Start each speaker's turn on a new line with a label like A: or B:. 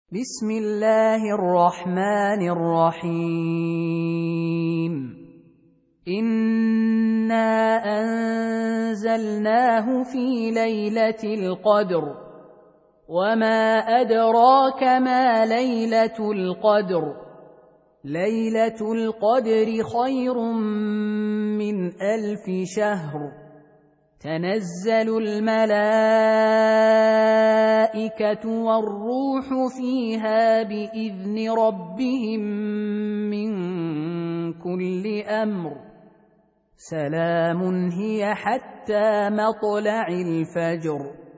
A: بسم الله الرحمن الرحيم. إنا أنزلناه في ليلة القدر، وما أدراك ما ليلة القدر. ليلة القدر خير من 1000 شهر. تنزل الملائكة والروح فيها بإذن ربهم من كل أمر. سلام هي حتى مطلع الفجر.